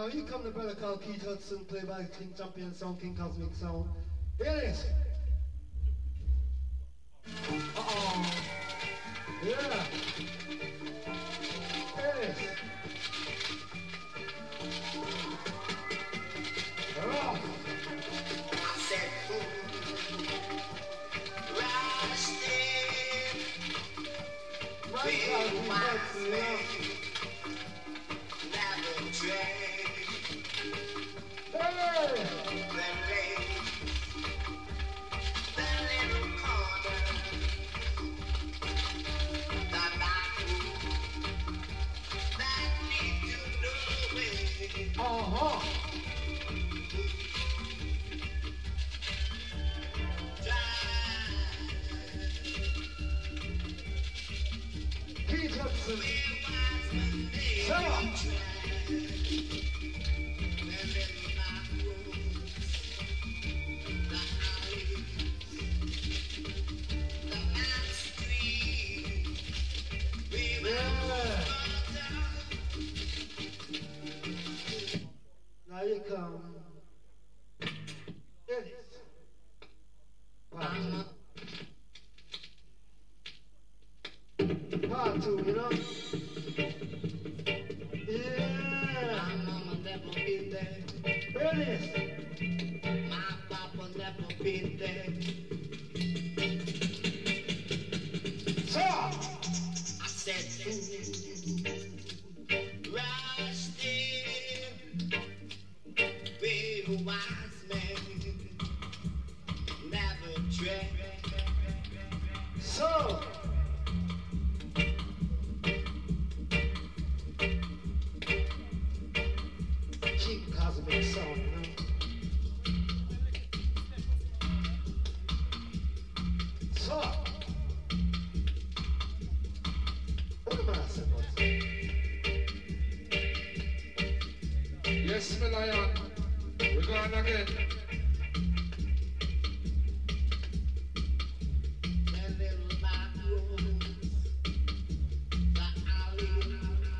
Now here come the brother called Keith Hudson, played by King Champion Sound, King Cosmic Sound. Here it is. Uh-oh. Yeah. Here it is. Oh. I said, Keith Hudson. Sarah. Now you come. It is. Part two, you know? Yeah. Mama never been there. It is. My papa never been there. So. I said, Rusty, be wise man, never dread. So. King Cosmic Sound, you know? So. What am I saying? Yes, my lion. We're going again. That little back road, the alley.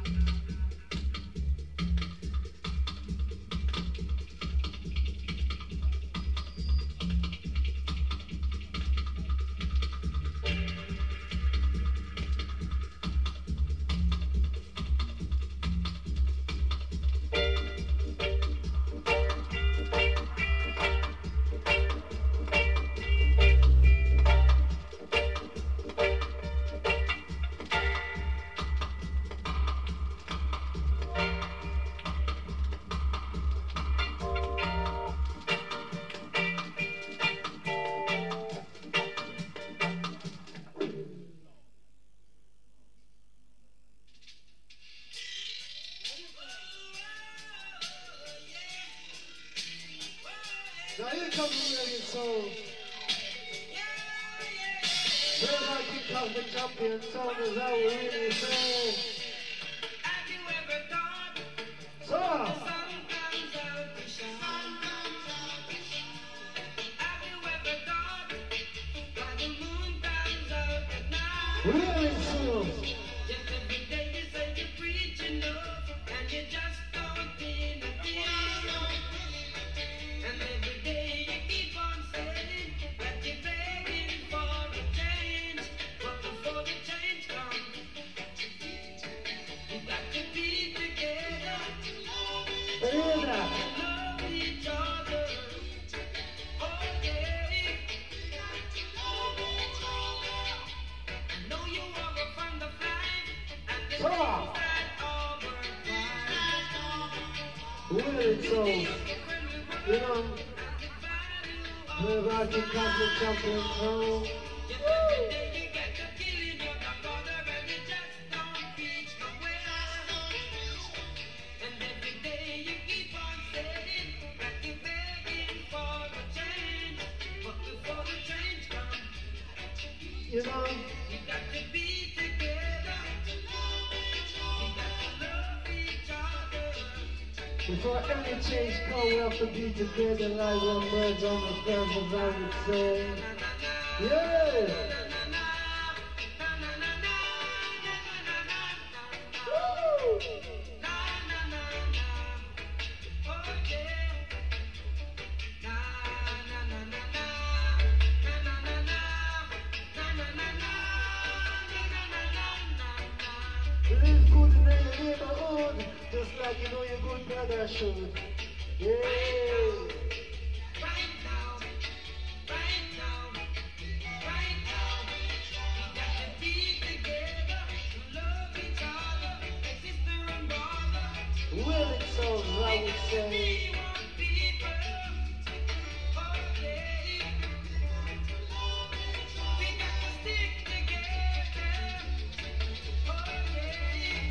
Now here comes the reggae soul. Played by King Cosmic Champion Sound is how we really say. Have you ever thought So. the sun comes out to shine? Have you ever thought why the moon comes out at night? Really soon. Yet every day you say you're preaching love and you just don't mean a thing. And every day you keep on saying that you're begging for a change. But before the change comes, you got to be together. Hear that? Love each other. Oh yeah. I know you are a fond of life and the Come things on. that overpower. Really soul. You know, played by King Cosmic Champion Sound. Every day you get to killing your brother and you just don't reach nowhere. And every day you keep on saying that you're begging for a change. But before the change comes, You know, you got to be together. You got to love each other. before any change come, we have to be together like one birds on the feathers, I would say. Yeah! Woo! just like you know your good brother should. Yeah. Right now, right now, right now, we got to be together, love each other, like sister and brother. Well, it sounds, I would say. We want people, oh yeah. We got to stick together, oh yeah.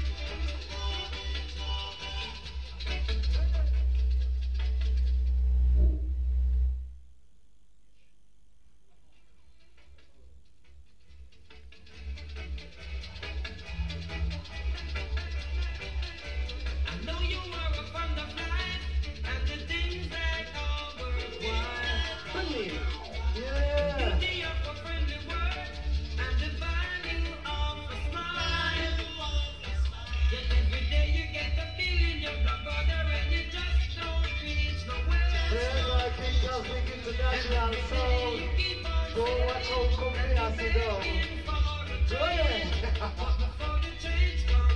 I know you are a fond of life and the things that are worthwhile. Honey. Yeah. Beauty of a friendly word and the value of a smile. Yet every day you get a feeling your blood brother and you just don't reach nowhere. Well, I think that's the international sound. Go watch how come here, I sit down. Go ahead. Before the change comes,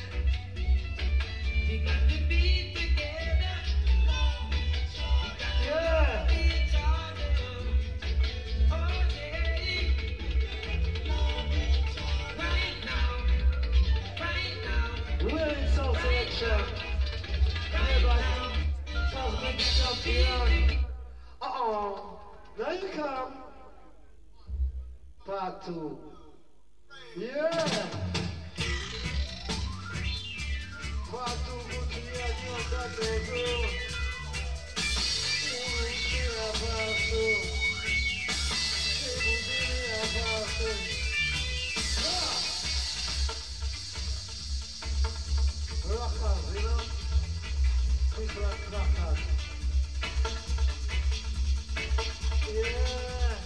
we got to be together. Yeah. Each other. Oh yeah. Right now. Well, it's sound selection. Everybody, sounds big champion. Now you come. Part 2. Yeah. Part 2, good to hear you on that day, too. Part 2. Rockers, you know? People like rockers. Yeah.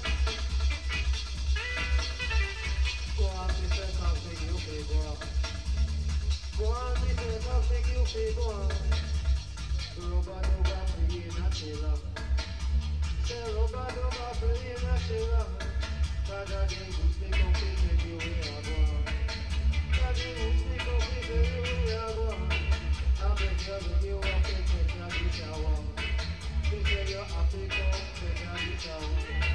Go on, Mr. Cosmic, you people. Go on, Mr. Cosmic, you people. Robot over for you, not Sheila. Say robot over for you, not Sheila. Father, they will speak of people, you will go on. Father, they will speak of people, you will go on. I'm the girl you want to take a shower. You say you're happy, go take a shower.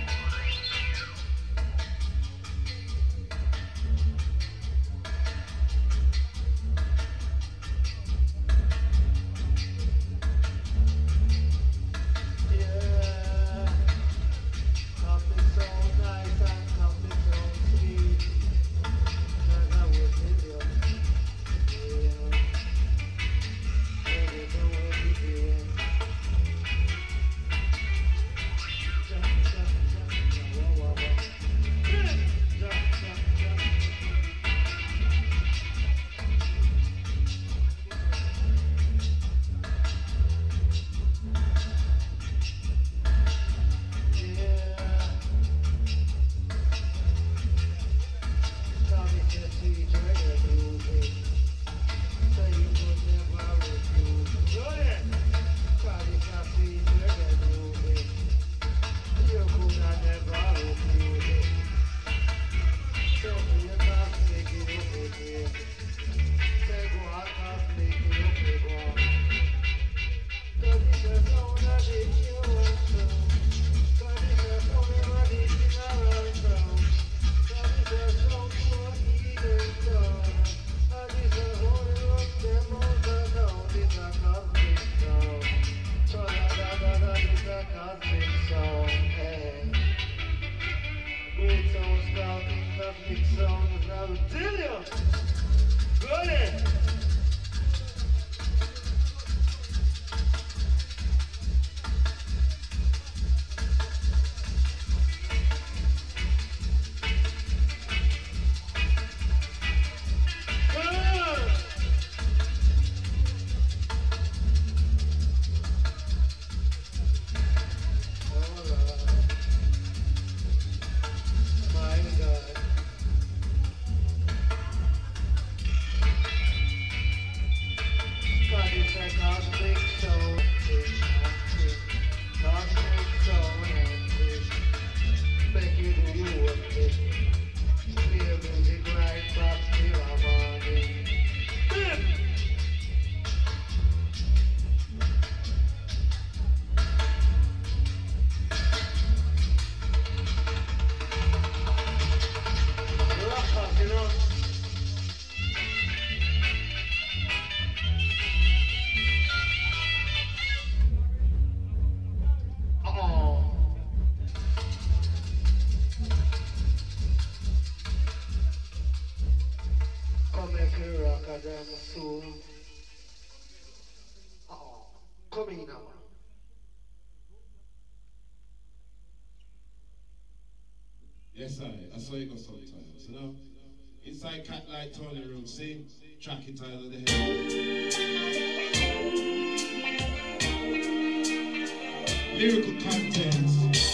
Yeah, something so nice and something so sweet. And I will tell you, yeah, everything will be good. Whoa, whoa, whoa. come in now. Yes, I saw you go sometimes, you know? Inside Cat Light Tony Room, see? Track it out of the head. Lyrical contents.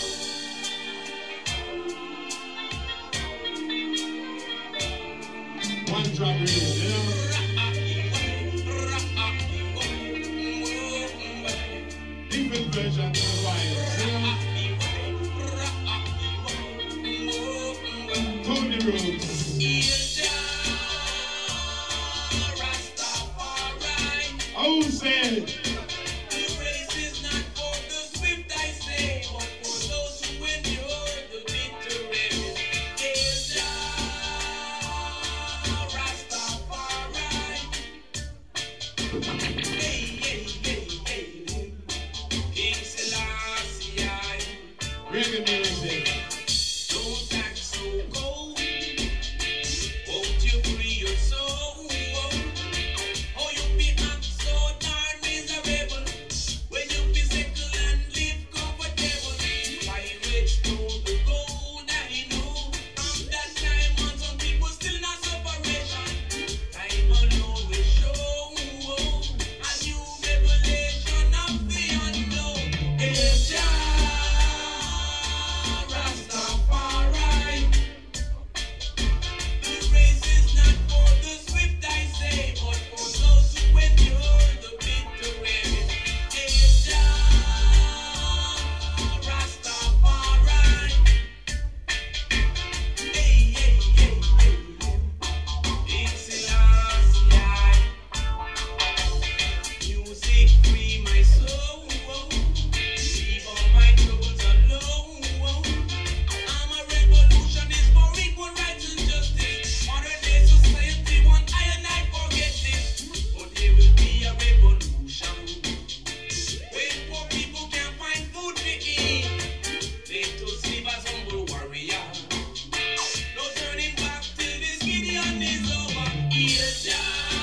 One drop release, you know? Different versions of the vibes, you know? Tony Rooms. Oh, said. The race is not for the swift, I say, but for those who endure the bitter end. Hail Jah, Rastafari. Hey, hey, hey, hey. King Selassie, Reggae music. don't act so cold. Won't you free your soul? Oh, you be act so darn miserable when you be settle and live comfortable. Pirates stole the gold, I know. From that time on, some people still not separation. Time alone will show a new revelation of the unknown. Hail Jah, Rastafari. The race is not for the swift, I say, but for those who endure the bitter end. Hail Jah, Rastafari. Hey, hey, hey, hey. King Selassie, music free my soul. Leave all my troubles alone. I'm a revolutionist for equal rights and justice. Modern day society want I and I forget this. But there will be a revolution when poor people can't find food to eat. They to sleep as humble warrior. No turning back till this Gideon is over. Hail Jah,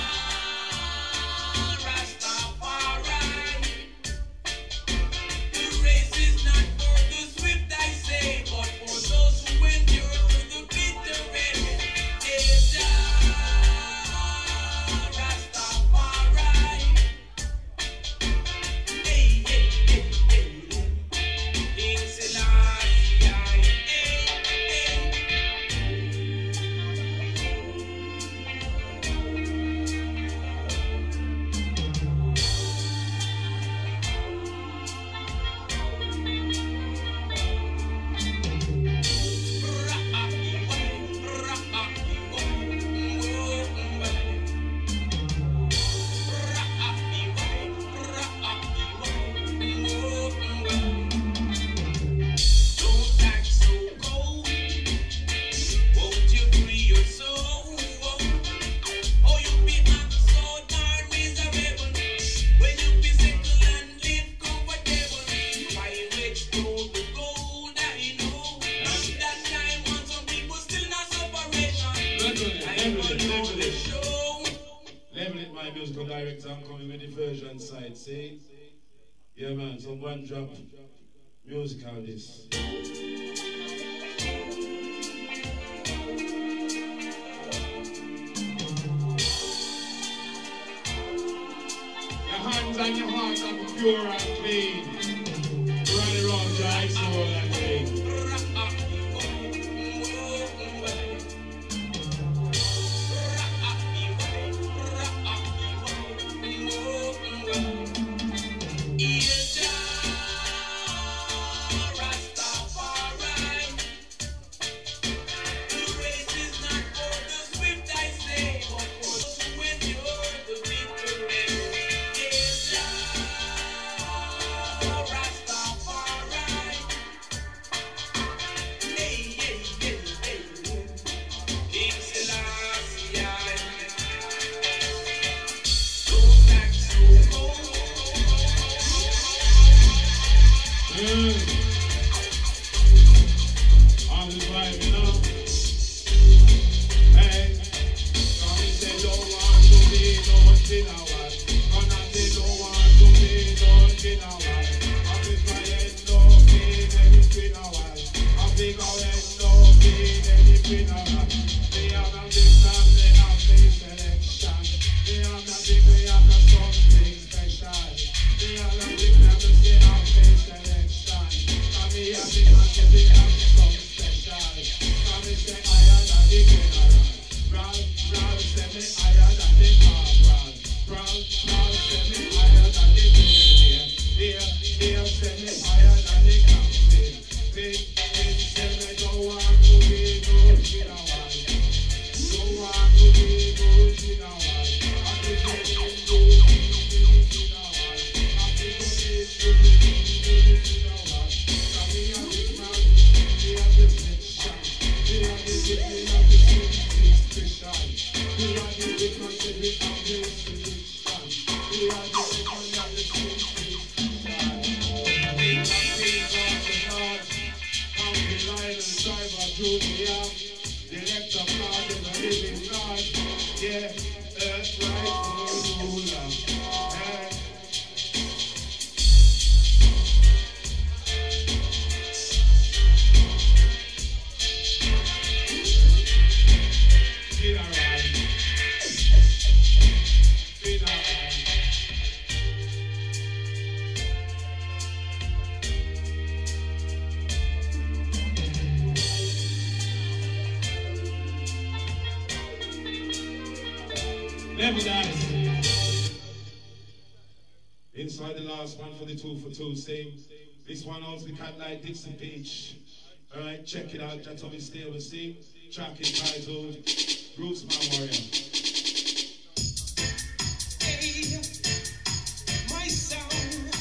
Rastafari. The race is not for the swift, I say, but for those who endure to the bitter end. Hail Jah, Rastafari. Hey, hey, hey, hey. King Selassie, hey, hey. Don't act so cold. Won't you free your soul? Oh, you be act so darn miserable when you be settle and live comfortable. Pirates stole the gold, I know. From that time on, some people still not separation. Time alone will show. Level it, my musical director. I'm coming with the version side, see? Yeah, man, some one drop music on this. Your hands and your heart are pure and clean. Run around your eyes, soul and clean. Hail Jah, Rastafari. The race is not for the swift, I say, but for those who endure the bitter end. Hail Jah, Rastafari. been a while. I think I ain't no pain, and it's been a while. I think I ain't no pain, and it's been a while. They are not different, they have face selection. They are not different, they have not something special. They are not different, they have face selection. Come here, they have something special. Come here, say I am not the general. Proud, say me I am not the corporal. Proud, say me I am not the brigadier. Here, say me I am not the captain. Big, say me don't want to be no general. Don't want to be no general. I think I need to be no general. I think I need to be no general. Come here, big man, we have the section. We have the special. We are the big man, say we have the solution. We are the big man, we have the solution. King of the North, County Line and Cyber Junior, Director Card of the Living God, yeah, Earth right ruler. Feel alright. Feel alright. Let me dance. Inside the last one for the 2 for 2 sing. This one also we can't like Dixon Beach. Alright, check it out. That's how we stay with sing. Track entitled Rootsman Warrior. Hey, my sound,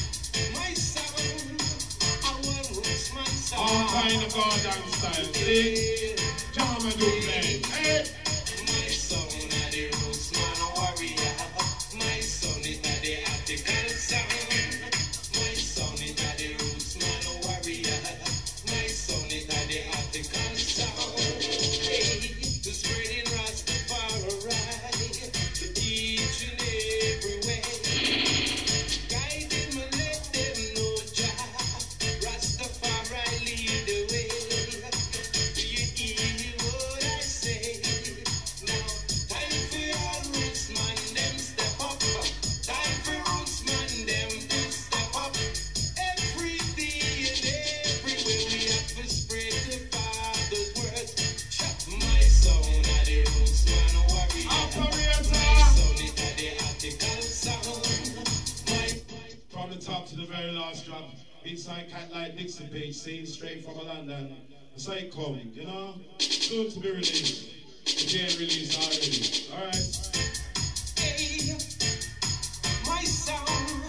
our Rootsman sound. All kind of Gordon style. See? Jam and do play. Hey! My son are the Rootsman warrior. My son is the Attica sound. My son is the Rootsman warrior. My son is the Attica sound. Hey, the spreading Rastafari each and every way. Guide them and let them know Jah. Rastafari lead the way. You hear what I say? Now, time for your rootsman, them step up. Time for rootsman, them to step up. Every day and everywhere we have to spread the Father's words. My son are the rootsman warrior. My son is the Attica sound. From the top to the very last drop. Inside Cat Light Dixon Page, seen straight from London. It's like come, you know? Soon to be released. Again released already. Alright. Hey, my sound,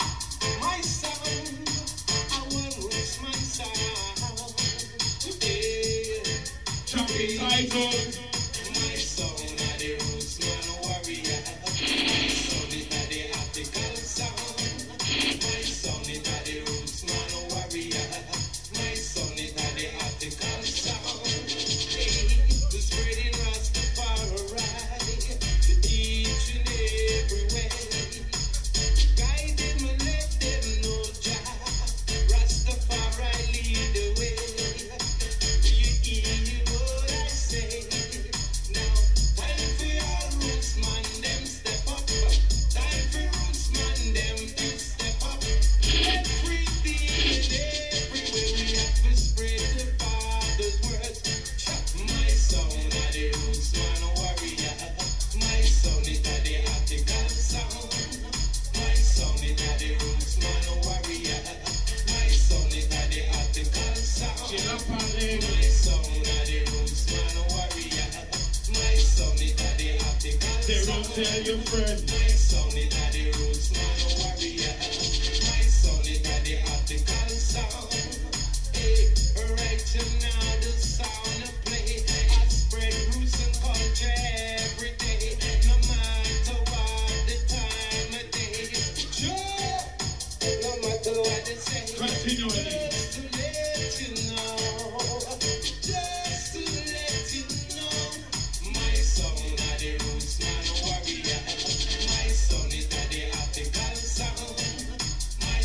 our rootsman sound. Yeah. Track entitled My son are the rootsman warrior. My son is the Attica sound. My son is the rootsman warrior. My son is the Attica sound. Hey, the spreading Rastafari each and every way. Guide them and let them know Jah. Rastafari lead the way. You hear what I say? Now, time for your rootsman, them step up. Time for rootsman, them to step up. Every day and everywhere we have to spread the Father's words. My son are the rootsman warrior. My son is the Attica sound. My son is the rootsman warrior. My son is the Attica sound. Chill up and live. My son are the rootsman warrior. My son is the Attica They sound. don't tell your friend. My son is the rootsman warrior. My son is the Attica sound. Hey, right now the sound of play. I spread roots and culture every day. No matter what the time of day. Sure, no matter what they say. Continually. Just to let you know. Just to let you know. My son are the rootsman warrior. My son is the Attica sound. My son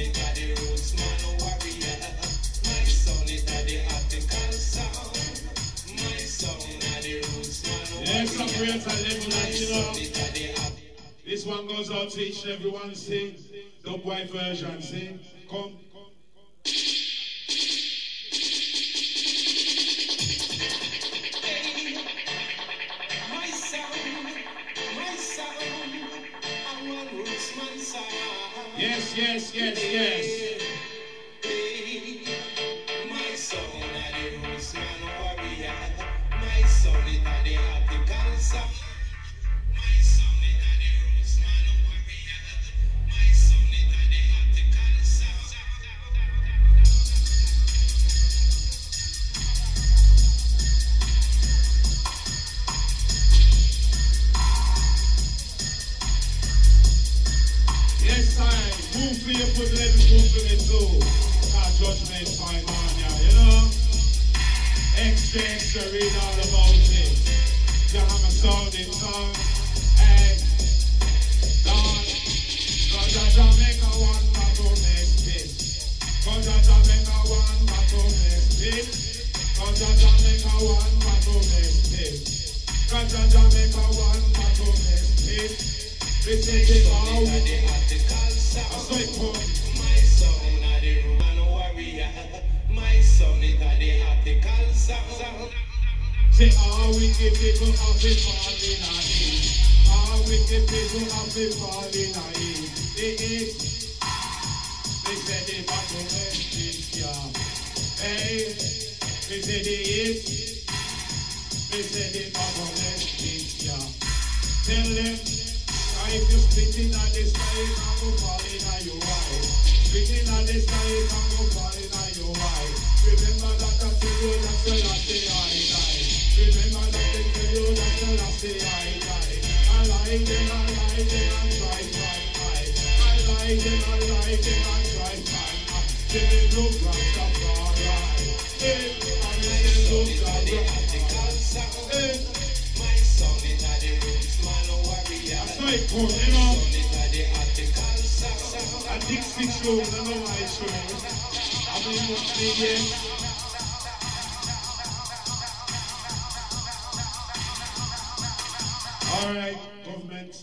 it are the roots man warrior. My son it are the article sound. My son are the roots man warrior. Yes, some great level that you know. It are the This one goes out to each and everyone. Sing. The white version. Sing. Come. my sound, I want roots man sound. Yes, yes, yes, yes. My son are the roots man warrior. My son it are the article sound. My son it are the roots man warrior. My son it are the article sound. Yes, I move for your foot, let me move for me too. Our judgment fine on ya, you know? Exchange to read all about it. You have a sounding song. Hey, Lord, cause a Jamaica one battle next it. Cause a Jamaica one battle next it. Cause a Jamaica one battle next it. Cause a Jamaica one battle next it. This is the all. The article sound. So it comes. My son are the roots man warrior. My son it are the article sound. Say all wicked people have been falling on it. All wicked people have been falling on it. They said they battle next it, yeah. Hey, they said they said they battle next it, yeah. Tell them, if you spitting at the sky, I'm gonna fall in on your eye. Spitting at the sky, I'm gonna fall in on your eye. Remember that I tell you that's the last day I die. Remember that I tell you that's the last day I die. I like them, and try. I like them, and try. Till they look like a far right. And they look like a far right. My son it are the roots man warrior. So it comes, you know. Son it are the article sound. A Dixie show, I don't know why it's showing. I mean, what's the game? All right, government.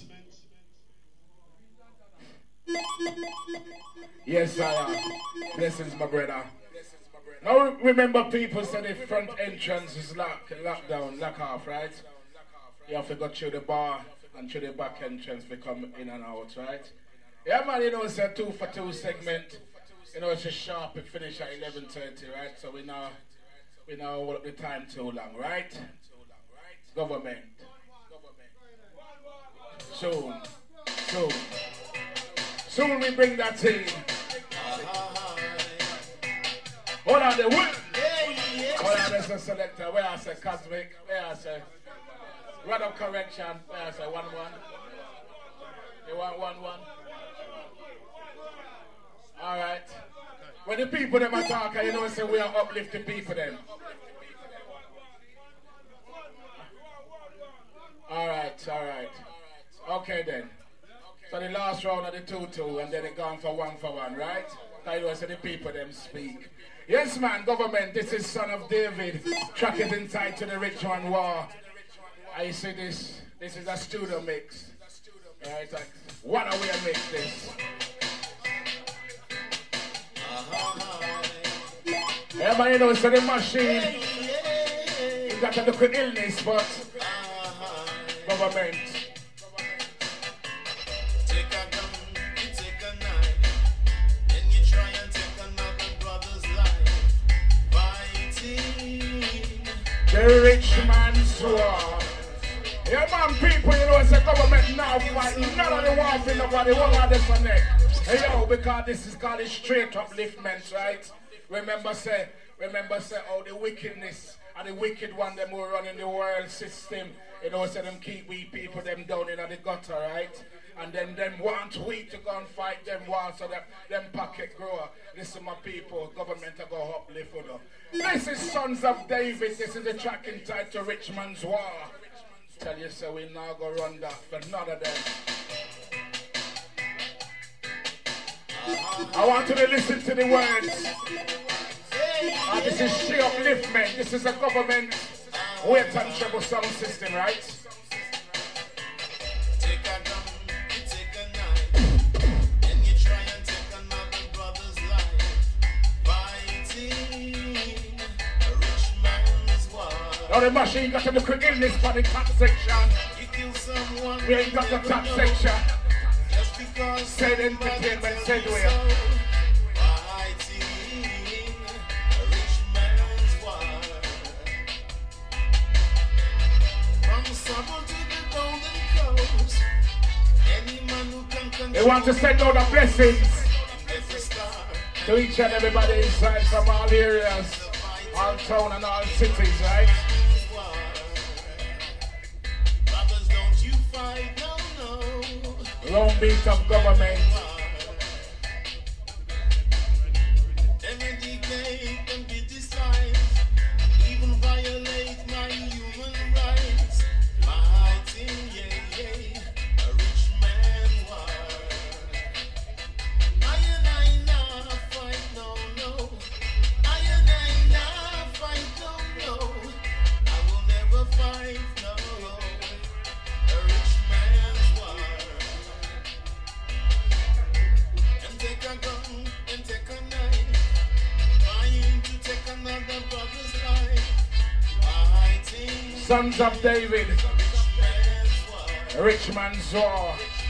Yes, I am. Blessings, my brother. Now remember, people say the front entrance is locked down, lock off, right? You have to go through the bar and through the back entrance to come in and out, right? Yeah, man, you know, it's a 2 for 2 segment. You know, it's a sharp, it finish at 11:30, right? So we now hold up the time too long, right? Government. Soon we bring that team. Hold on the whip. Hold on, there's a selector. Where I say Cosmic. Where I say run of correction. Where I say 1-1. You want 1-1? Alright. When the people them are talking, you know, say we are uplifting people them. Alright. Okay then. So the last round of the 2-2 and then it gone for 1-1, right? I know, so the people them speak. Yes man, government, this is Son of David. Track is inside to the Richmond War. I see this is a studio mix. Alright, like, what a way to mix this. Yeah man, you know, so the machine, you got a little illness, but government. The Richmond War. Yeah man, people, you know, it's a government now fighting. None of the war for nobody. What are this on neck? Hey yo, because this is called a straight upliftment, right? Remember say, oh, the wickedness and the wicked one them who run in the world system, you know, say them keep we people them down in the gutter, right? And then them want we to go and fight them war so that them pocket grow. Listen my people, government to go uplift for them. This is Sons of David, this is the track entitled to Richmond's War. Tell you so we now go run that for none of them. I want you to listen to the words. This is sheer upliftment. This is a government weight and treble sound system, right? Take a gun, you take a knife, and you try and take another brother's life. Fighting a rich man's war. Now the machine got to look at illness for the top section. You kill someone. We ain't got the top section. Just because Said entertainment, said we. Fighting a rich man's war. From Sabo to the Golden Coast, any man who can control. They want to send out the blessings Gets a star. to each and everybody inside from all areas, all town and all cities, right? Brothers, don't you fight, no, no. Long beat of government. Eradicate and criticize, even violate my human rights. Fighting, yeah, yeah, a rich man war. I nah fight, no, no. I nah fight, no, no. I will never fight, no. A rich man's war. And take a gun and take a knife, trying to take another brother's life. Fighting Sons of David, rich man's war. rich man's war.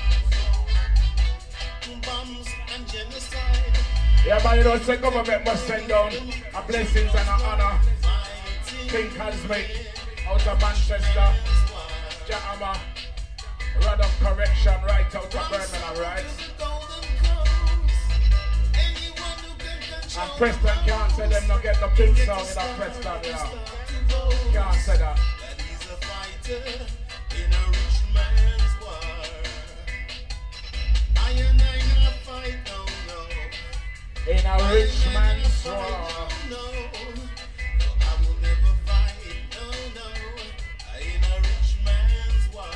Bombs and genocide. Yeah, but you know, the government must send down a blessings and an honor. Fighting King Cosmic out of Manchester, Jahama, rod of correction right out of Birmingham, right? And Preston can't say them not get the big song in that Preston, you know. Can't say that. That he's a fighter in a rich man's war. I not fight, no, no. In a rich man's war. No, I will never fight, no, no. In a rich man's war.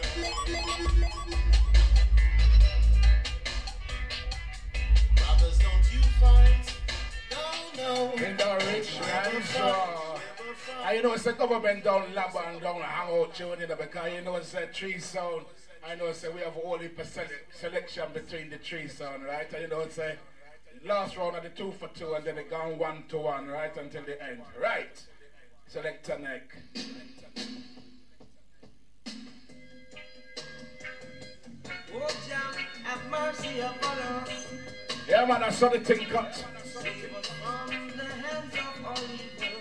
Brothers, don't you fight, no, no. In the rich man's war. And you know, it's the government down Lamba and down hang out tune in because you know, it's a tree sound. I know, it's we have only selection between the tree sound, right? And you know, it's a last round of the 2 for 2 and then it gone 1 to 1, right? Until the end, right? Selector neck. Oh, Jah, have mercy upon us. Yeah, man, I saw the thing cut. Save us from the hands of all evil.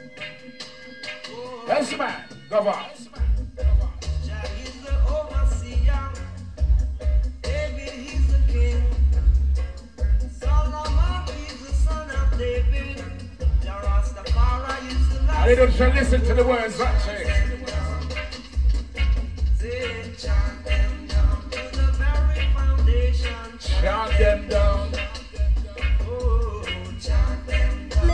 Oh, Yes, man. Go on. Jah is the overseer. David, he's the king. Solomon, he's the son of David. Jah Rastafari is the last. I didn't should listen to the words, right? Say, chant them down to the very foundation. Chant them down. Oh, chant them down.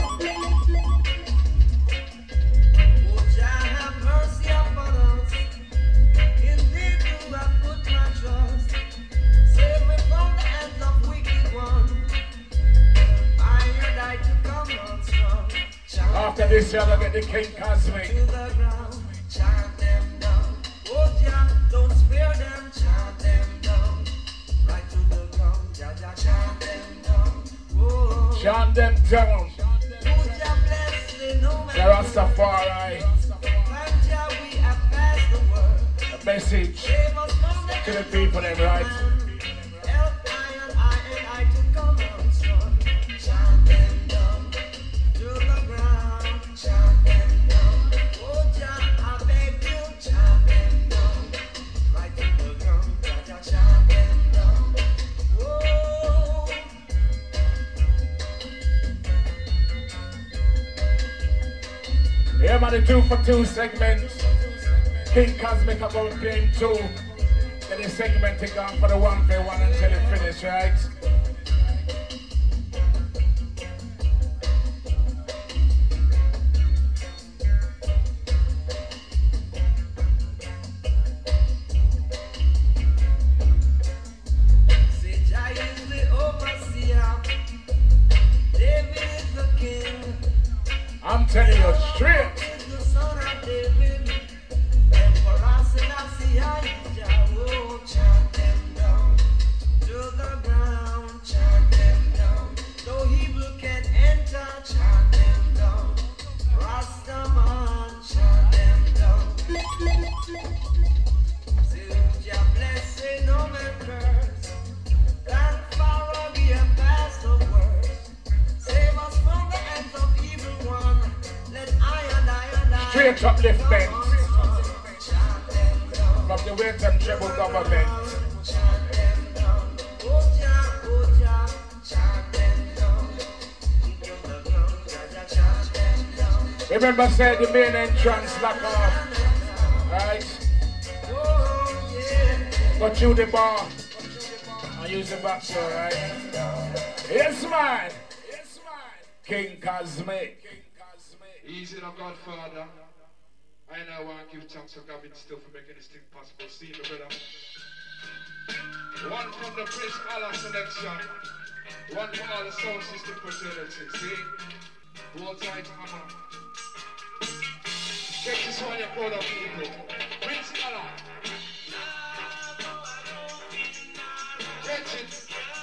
Oh, Jah, have mercy upon us. In thee do I put my trust. Save me from the hands of wicked one. I and I to come on strong. Chant After this, you're going to get the King Cosmic. to the ground, chant them down. Oh, Jah, don't spare them, chant them down. Right to the ground, Jah, Jah, chant them down. Oh, Chant them down. oh, Jah, bless the no man. The Rastafari. And Jah, we have passed the word. A message Save us from the to the hands people, of them, wicked right? man. Help I to come on strong. Chant them down to the ground, chant them down. Oh, Jah, I beg you, chant them down. Right to the ground, Jah, Jah, chant them down. Oh, Yeah, man, the 2 for 2 segment. King Cosmic about game 2. Then the segment is gone for the 1 for 1 until it finish, right? say Jah is the overseer. telling you straight. The son of David, Emperor Selassie, Jah, chant them down to the ground, chant them down. No evil can enter, chant them down. Rastaman, chant them down. Till Jah blessing, no man curse. That Pharaoh be a past of words. Save us from the hands of evil one. Let I Straight upliftment from the weight and treble government. Remember, say the main entrance lock off, right? Go through the bar and use the back door, right? Yes, man. King Cosmic. Easy now, Godfather. I now want to give thanks to God still for making this thing possible. See me, brother. One from the Prince Allah selection. One from all the sound system fraternity. See? Hold tight, hammer. Get this one, you're proud of people. Prince Allah. Get it.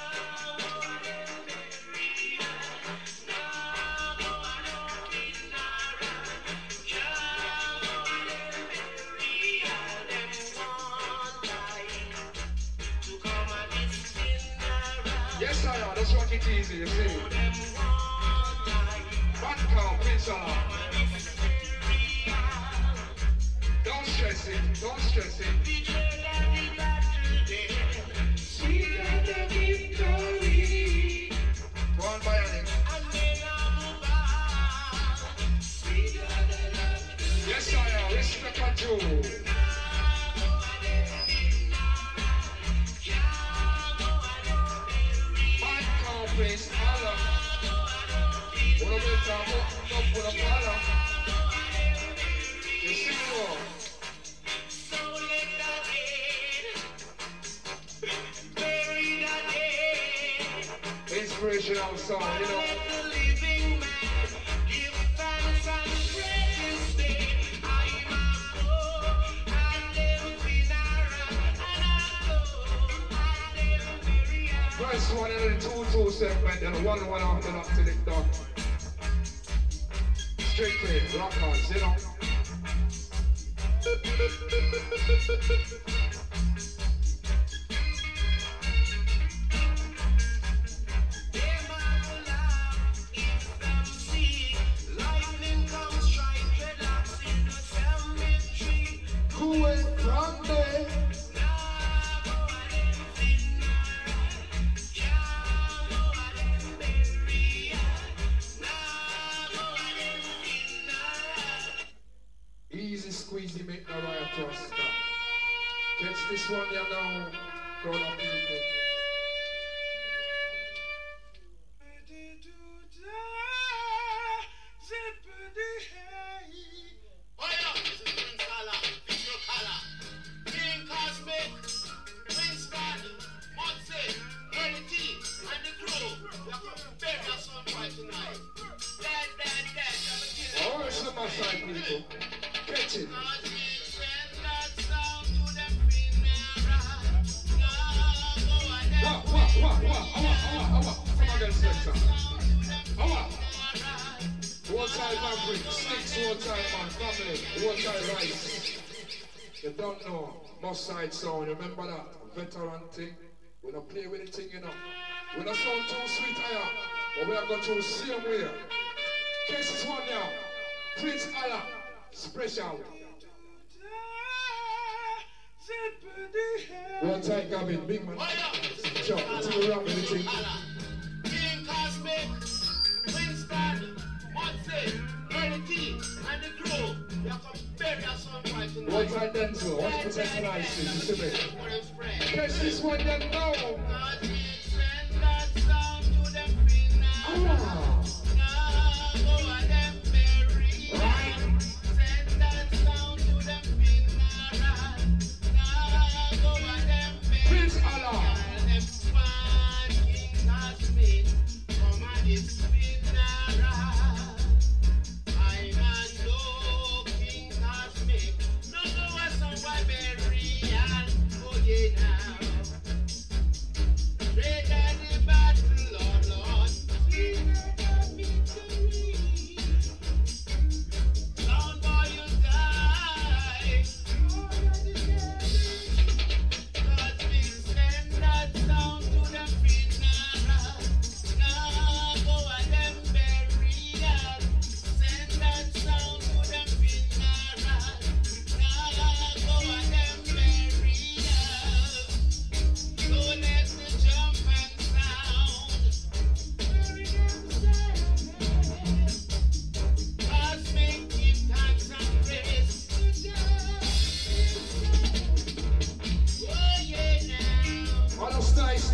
Yes, I am. Let's rock it easy, you see. Back count, Prince Allah. Don't stress it, don't stress it. We got the victory. Go on, Bionic. Yes, I am. Respect control. Prince Allah. What about Tambo? Don't put up Allah. You see more. Inspirational song, you know. First one in the 2-2 segment and 1-1 after that till it done. Strictly rockers, you know. Cool and crumbly. Easy squeezy make the riot trust stop. Catch this one you know, crowd of people. Oh, it's not my side, people. Catch it. Come again, selector. Water fabric, sticks, water man, family, water rice. You don't know, must side sound, remember that? Veteran thing. We don't play with the thing, you know. We don't sound too sweet, but we are going to the same way. Case this one now. Prince Allah, special. One time, Gavin, big man. Jump into the rock with the thing. King Cosmic, Winston, Monty, Trinity, and the crew. We are going to bury us on right tonight. One time, Denzel. What's protecting ice? You see me? Catch this one, then now. Prince Allah.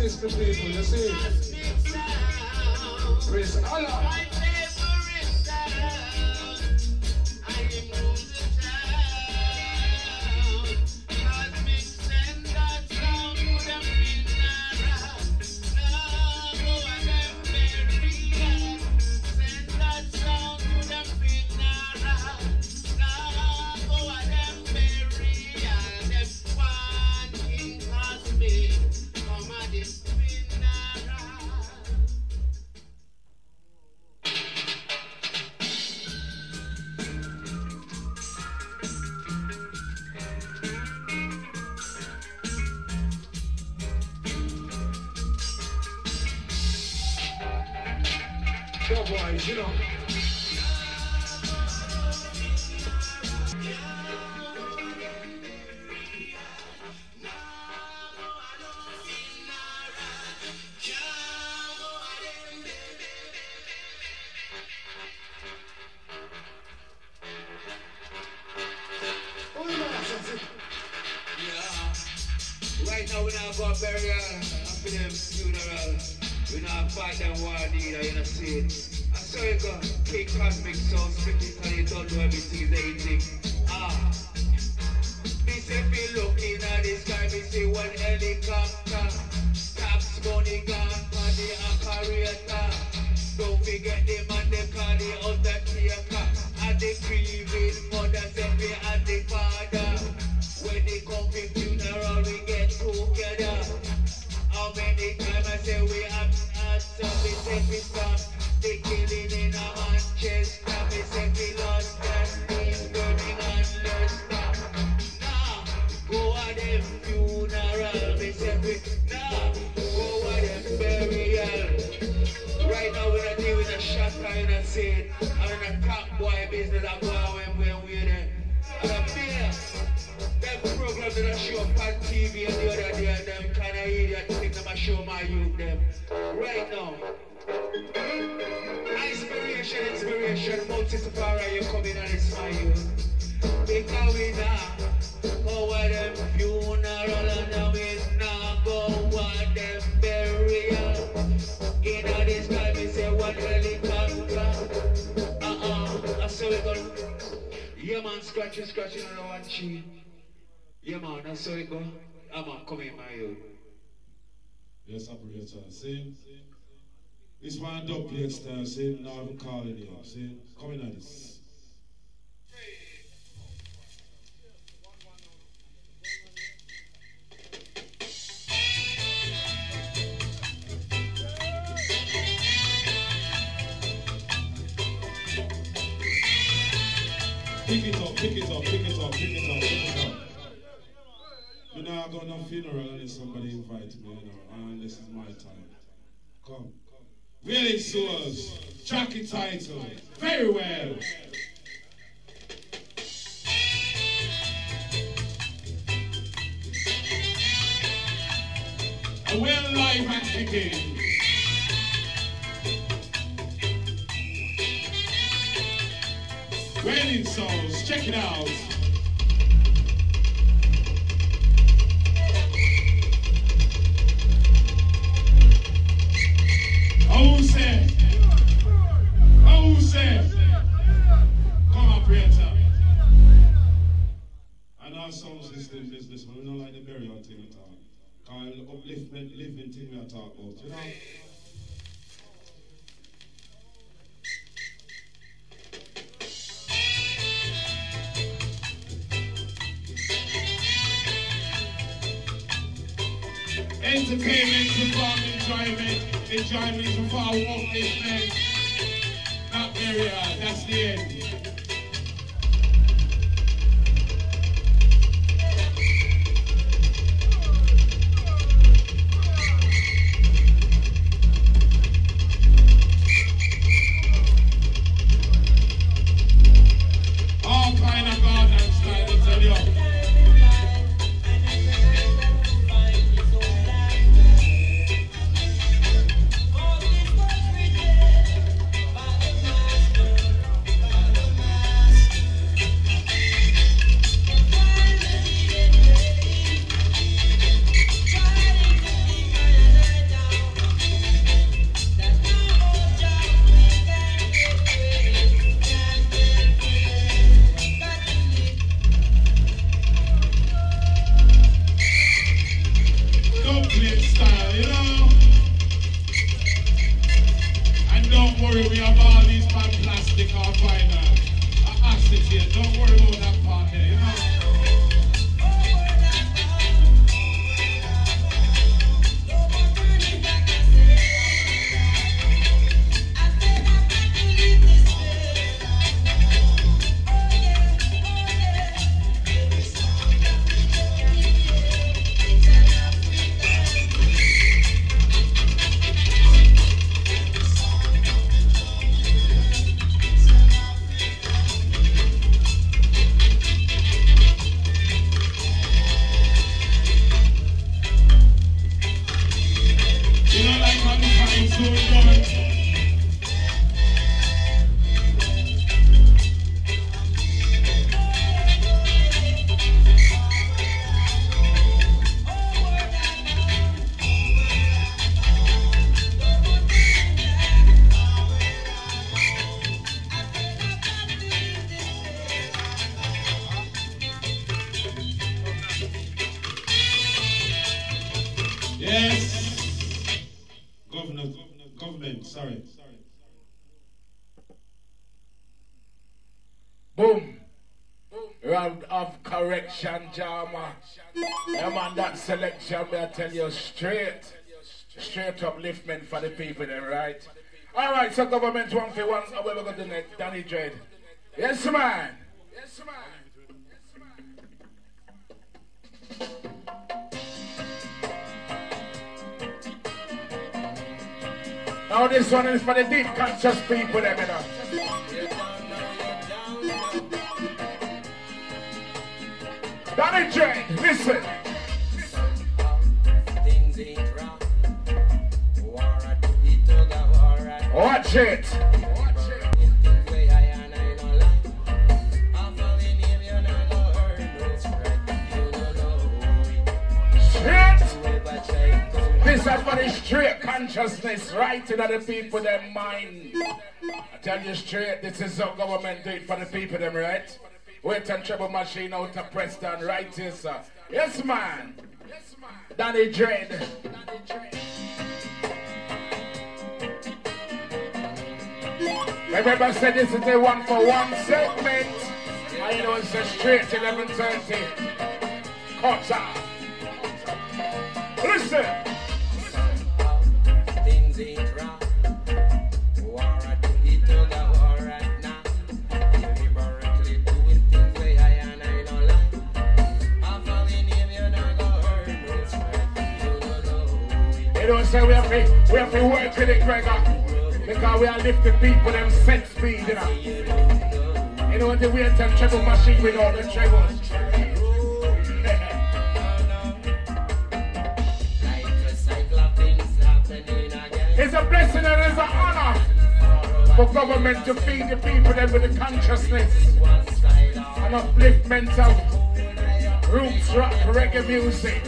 system people, you see? Praise Allah. Yo, boys, you know. Right now we now go burial after them funeral. We now fight them war leader, you know see it. I saw you go, King Cosmic Sound, and you don't know everything is anything. Me say be looking at the sky, me see one helicopter. Tax money gone for the operator. Don't forget the man they call the undertaker. And the grieving mothers every and the father. When they come to funeral, we get together. How many times I say we have answer? We say we stop the killing in a Manchester. We say we lost that peace burning and let's stop. Nah, go at them funeral. We say we go at them burial. Right now we're not doing a shot kind of scene. I'm in a top boy business. I go out when we're there. And I'm there. That program that I show up on TV and the other day, and them kind of idiot think them I show my youth them. Right now. Inspiration, multi-safari, you come in and it's my youth. Because we now go at them funeral and now we now go at them burial. In all this time, we say one helicopter. I saw it go. Yeah man, scratching on one cheek. Yeah man, that's how it go. Man, come in my youth. Yes, operator. See? This one dub plate style, see? Now I'm calling you. See? Come in at this. Pick it up. You know, I got no funeral unless somebody invites me, you know, and this is my time. Come. Village Souls, Jackie title, very well. A well live and kicking. Wailing Souls, check it out. Oh, say. Come on, Prieta. I know sound system business, but we don't like the burial thing we talk. Because upliftment, living thing we talk about, you know? Entertainment to farm enjoyment to far upliftment. Not burial, that's the end. All kind of garden style, I tell you. worry, we have all these bad plastic or vinyl. Acid here, don't worry about that part here, you know. Yes. Government, sorry. Boom. Round of correction, Jama. Yeah, man, that selection, I tell you straight upliftment for the people, then, right? All right, so government one for one, where we go to next? Danny Dread. Yes, man. Yes, man. Now this one is for the deep conscious people, them, you know. Danny Dread, listen. Things ain't wrong. Watch it. This is for the straight consciousness, right in the people, their mind. I tell you straight, this is how government do it for the people, them, right? Wait and trouble machine out to Preston, right here, sir. Yes, man. Danny Dread. Remember, I said this is a one-for-one segment. And you know it's a straight 11:30. Quarter. Listen. Things ain't wrong. War at the dog a war right now. Deliberately doing things way I and I don't like. After we name you not go earn no strength. You don't know. They don't say we have to work with it, Gregor. Because we are lifting people them set speed, you know. You know what the weird time treble machine with all the trebles. It's a blessing and it's an honor for government to feed the people them with the consciousness and upliftment of roots rock reggae music.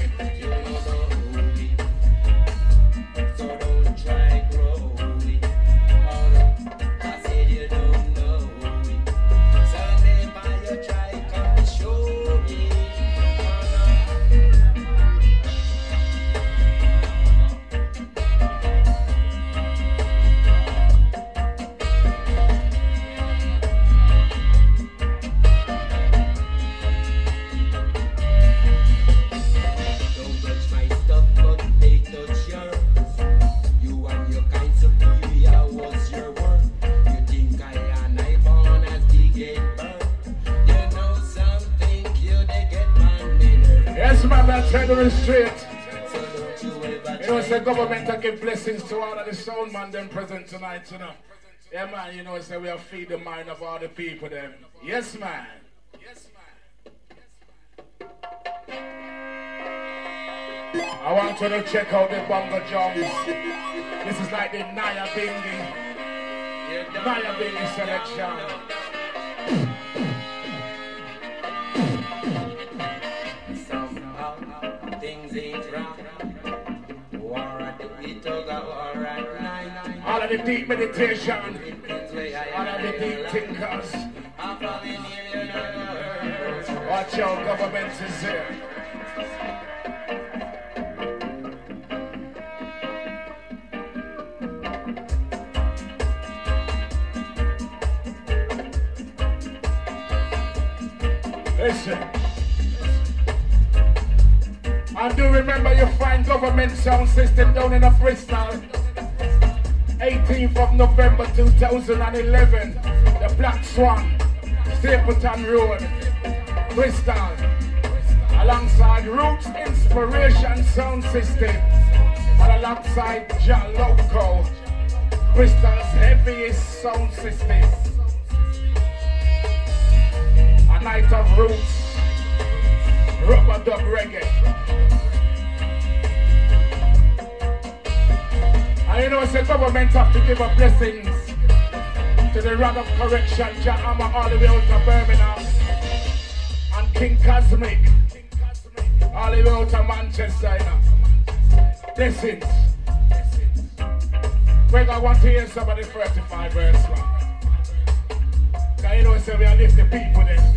Straight. You know, it's the government that give blessings to all of the sound man them present tonight, you know. Yeah, man, you know, it's we are feed the mind of all the people them. Yes, man. Yes, man. I want you to check out the bongo drums. This is like the Naya Bingi selection. Things ain't wrong. War at the dog a war right now. All of the deep meditation, all of the deep thinkers. Watch out, government is here. Listen. And do remember you find government sound system down in a Bristol. 18th of November 2011. The Black Swan, Stapleton Road, Bristol. Alongside Roots Inspiration Sound System. And alongside John Loco, Bristol's heaviest sound system. A night of roots, rubber dub reggae. And you know it's the government have to give up blessings to the Rod of Correction, Jah Hammer all the way out to Birmingham. And King Cosmic all the way out to Manchester, you know. Blessings. Greg, I want to hear somebody 35 verse, man. Cause you know say we are lift the people then.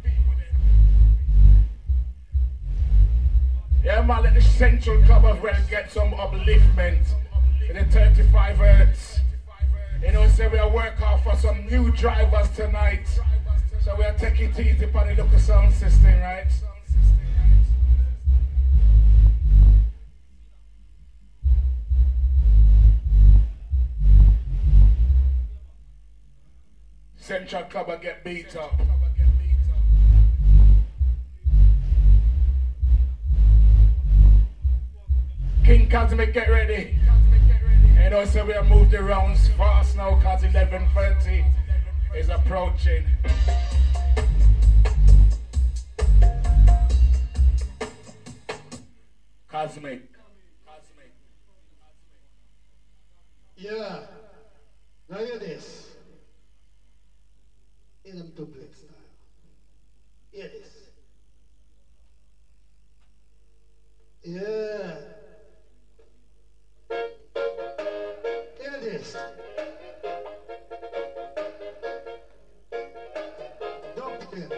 Yeah man, let the Central Club as well get some upliftment in the 35 hertz. You know say we are work out for some new drivers tonight. So we are taking it easy for the local sound system, right? Central Club and get beat up. King Cosmic, get ready. You know, so we have moved the rounds fast now because 11:30 is approaching. Cosmic. Yeah. Now hear this. In them duplex style. Hear this. Yeah. Hear this. Dumpkin.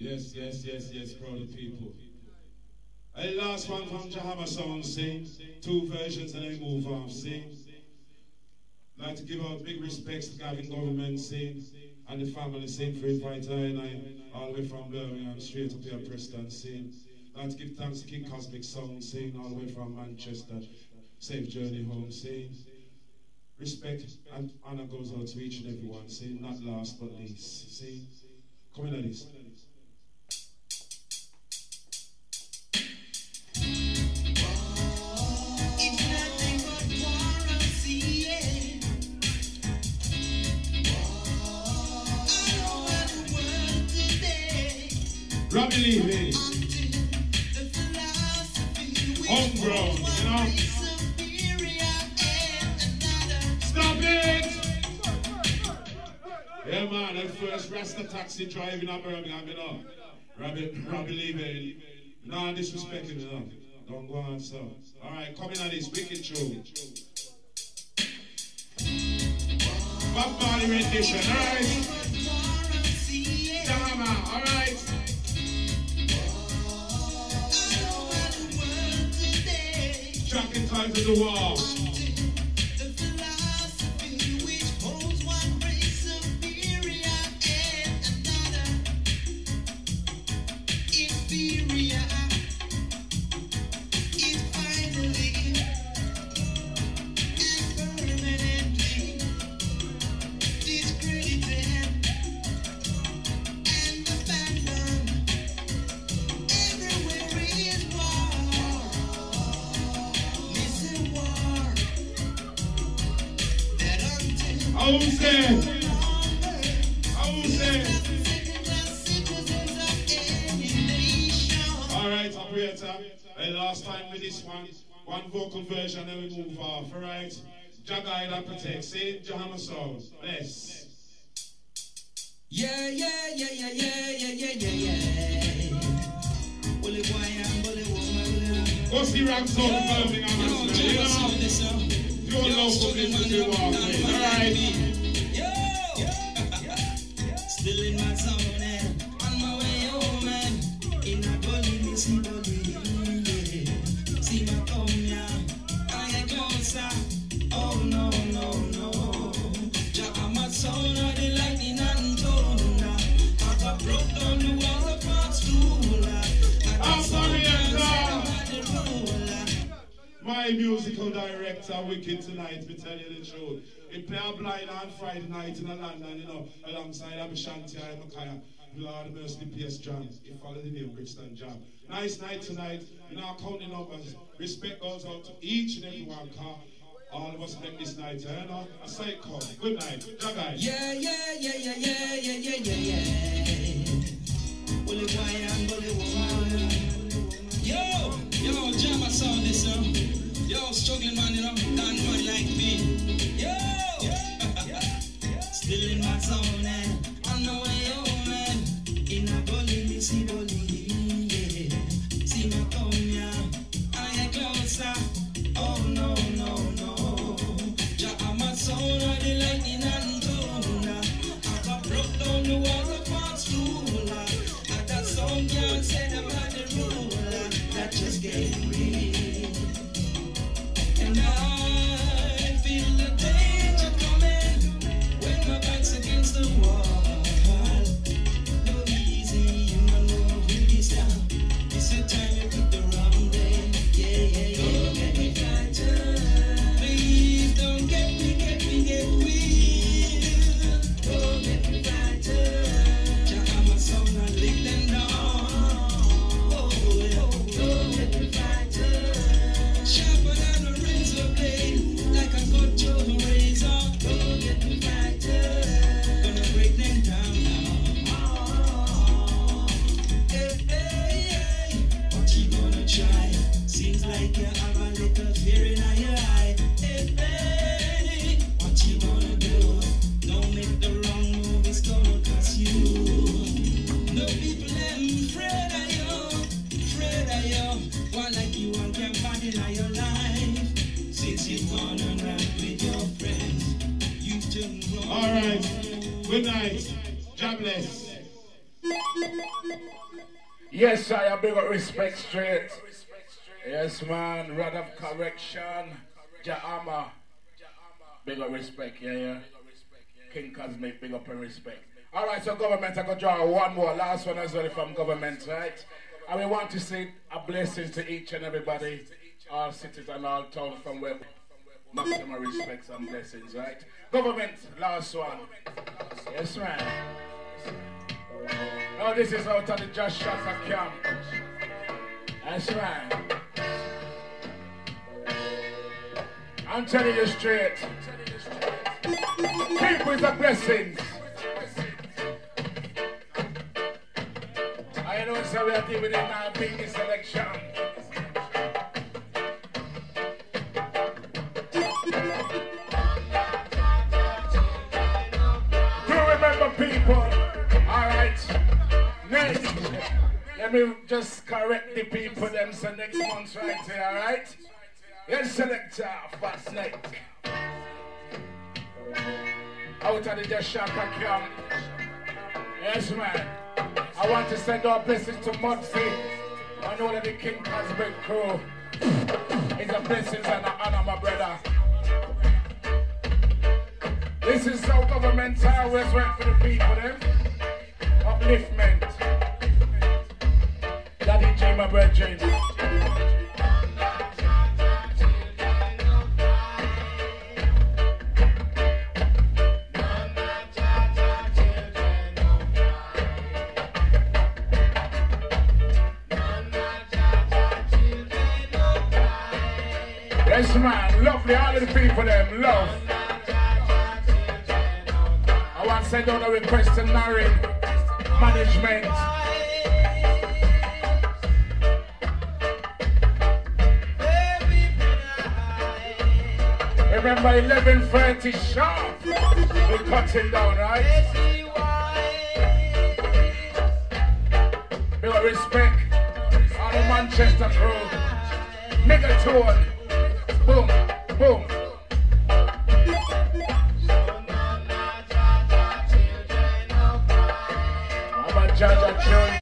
Yes, proud of people. And the last one from Jahama Sound sing. 2 versions and then move on, sing. Like to give out big respects to Gavin Government, sing. And the family, sing for inviting I all the way from Birmingham, straight up here Preston, sing. Like to give thanks to King Cosmic Sound, sing. All the way from Manchester, safe journey home, sing. Respect and honor goes out to each and every one, sing. Not last but least, sing. Come in at this. Robbie Lee, homegrown, you know. Stop it! Yeah, man, the first Rasta taxi driving up Birmingham, you know. Robbie Lee, no disrespect, you know. Don't go on, so. Alright, coming at this wicked tune. Bob Marley rendition, alright? Jahama, alright? Track in time to the wall. The philosophy which holds one race superior and another inferior is finally and permanently discredited and abandoned. Everywhere is war. I will say. Alright, operator. And last time with this one vocal version, then we move off. Alright? Jagai that protects. Say Jahama Sound. Bless. Yeah. Bully boy and bully woman. Go see Rock Sound in Birmingham. You know? Your local business you walk with. Alright? Still in my zone and on my way home and in a gully, missing gully. See my come here, I get closer. Oh no. Jahama Sound of the lightning and thunder. I broke down the wall of my stool. I'm sorry, my musical director, wicked tonight, we tell you the truth. He play a blind on Friday night in London, you know, alongside Abishanti and Makaya. Lord mercy, P.S. John. He followed the name Brixton John. Nice night tonight. You know, counting numbers. Respect goes out to each and every one. All of us make this night, you know. A sight come. Good night. Jagai. Yeah. Bully boy and bully woman. Yo, Jahama Sound this, yo, struggling man, you know, done man like me. Yo, still in my zone and on my way home and in a gully, missy gully. Yeah. See me come here, I get closer. Oh no. Jahama Sound of the lightning and thunder. I broke down the wall of my stool. And that song can't say them had the rule. That just gave me, and I feel the danger coming when my back's against the wall. No easy, you know, really stop. It's the time you pick the wrong day. Yeah. Don't get me frightened. Please don't get weak. Don't get me frightened. Jahama Sound, I lick them down. Sharper than a razor blade, like a good chosen razor. Don't get me frightened. Gonna break them down now. Hey. What you gonna try? Seems like you have a little fear in your eye. Hey. What you gonna do? Don't make the wrong move, it's gonna cost you. No people them afraid of you. One like you and can't find in your life. Since you've gone and run with your friends, you've turned wrong. Alright. Good night. God bless. Yes, I have big respect straight. Yes, man. Rod of correction. Jahama. Big up respect, yeah. King Cosmic, big up and respect. Alright, so government, I got draw one more, last one as well from government, right? And we want to say a blessing to each and everybody, all cities and all towns from where maximum respects and blessings, right? Government, last one. Yes, man. Now this is out of the Just Shaka camp. That's right. I'm telling you straight. People is a blessing. I know so we are dealing with our big selection. Do remember people? Alright. Next. Let me just correct the people them so next month right here, alright? Yes, selector, Fat Snake. Out of the Just Shaka camp. Yes, man. I want to send our blessings to Mudfee. I know that the King Cosmic crew is a blessings and an honor, my brother. This is how government always work for the people, them. Upliftment. Daddy G, my brethren. Yes, man, lovely, all of the people, them, love. I want to send out a request to Nari management. Remember 11:30 sharp. We're cutting down, right? Big respect. All the Manchester crew. Megatone. Boom, boom. I'm a judge of children.